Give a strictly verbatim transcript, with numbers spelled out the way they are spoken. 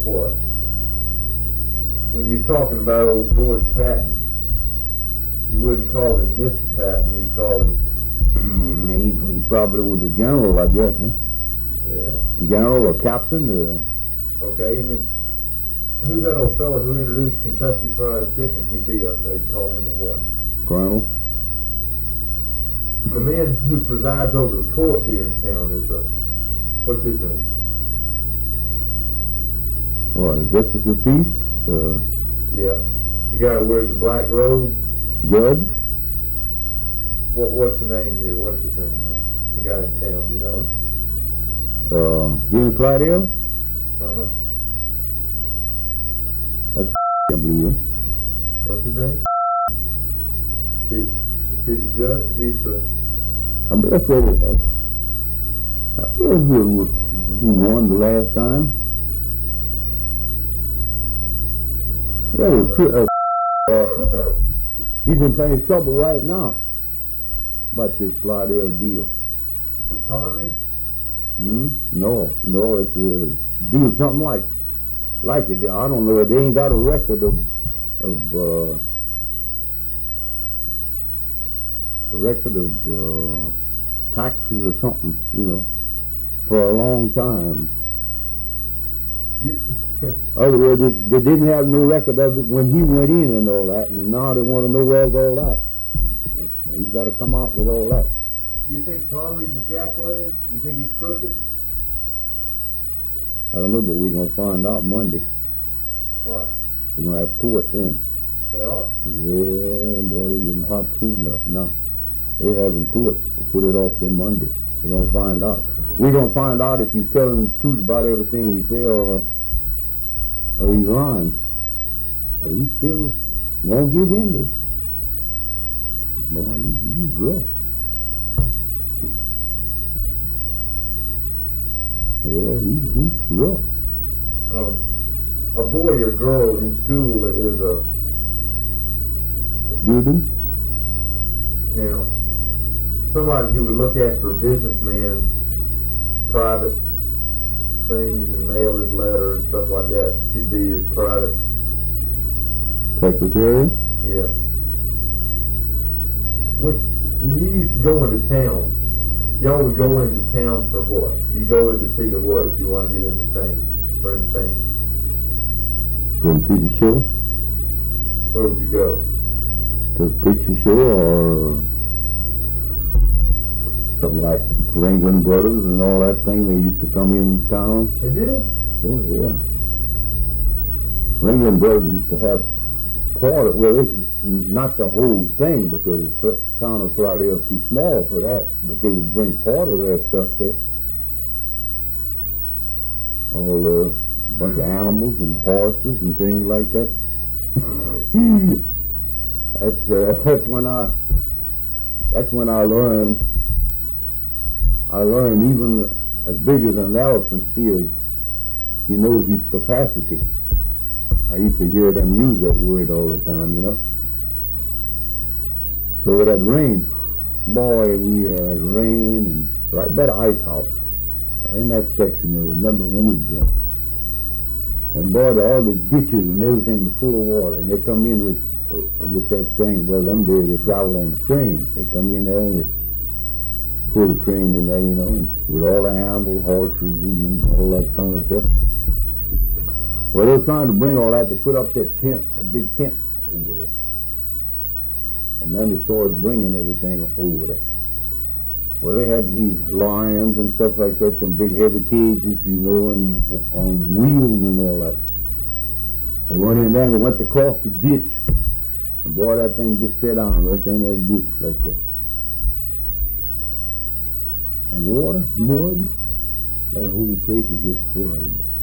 what? When you're talking about old George Patton, you wouldn't call him Mister Patton, you'd call him... he, he probably was a general, I guess, eh? Yeah. General or captain? Or... Okay, and then who's that old fella who introduced Kentucky Fried Chicken? He'd be a, they'd call him a what? Colonel? The man who presides over the court here in town is a, what's his name? What, a justice of peace? Uh, yeah. The guy who wears the black robes? Judge? What What's the name here? What's his name? Uh, the guy in town, you know him? Uh, here in Slidell? Uh-huh. That's I believe it. What's his name? He, is he the judge? He's the... I bet that's what it is. I bet who, who won the last time. Yeah, it was, uh, uh, he's in plenty of trouble right now about this Slidell deal. With Connery? Hmm? No, no, it's a deal something like like it. I don't know. They ain't got a record of of uh, a record of uh, taxes or something, you know, for a long time. You, Other words, they, they didn't have no record of it when he went in and all that, and now they want to know where's all that. And he's got to come out with all that. you think Connery's a jackleg? You think he's crooked? I don't know, but we're going to find out Monday. What? We're going to have court then. They are? Yeah, boy, they getting hot shooting up now. They having court. They put it off till Monday. We're going to find out. We're going to find out if he's telling the truth about everything he said or, or he's lying. But he still won't give in, though. Boy, he, he's rough. Yeah, he, he's rough. Um, a boy or girl in school is a... Student? Now, somebody who would look after a businessman's private things and mail his letter and stuff like that. She'd be his private... Secretary? Yeah. Which, when you used to go into town, y'all would go into town for what? You go in to see the what if you want to get entertained, for entertainment? Go and see the show? Where would you go? To a picture show or something like Ringling Brothers and all that thing. They used to come in town. They did? Oh, yeah. Ringling Brothers used to have part of, well, it's not the whole thing because the town of Slidell is too small for that, but they would bring part of their stuff there. All a uh, bunch of animals and horses and things like that. that's, uh, that's when I, that's when I learned, I learned even as big as an elephant is, he knows his capacity. I used to hear them use that word all the time, you know. So that rain, boy, we had rain and right by the ice house. Right in that section there was number woods there. And boy, all the ditches and everything was full of water. And they come in with uh, with that thing. Well, them days they travel on the train. They come in there and they pull the train in there, you know, and with all the animals, horses, and all that kind of stuff. Well, they were trying to bring all that. They put up that tent, a big tent over there. And then they started bringing everything over there. Well, they had these lions and stuff like that, some big heavy cages, you know, and on wheels and all that. They went in there and they went across the ditch. And boy, that thing just fell down right in that ditch like that. And water, mud, that whole place was just flooded.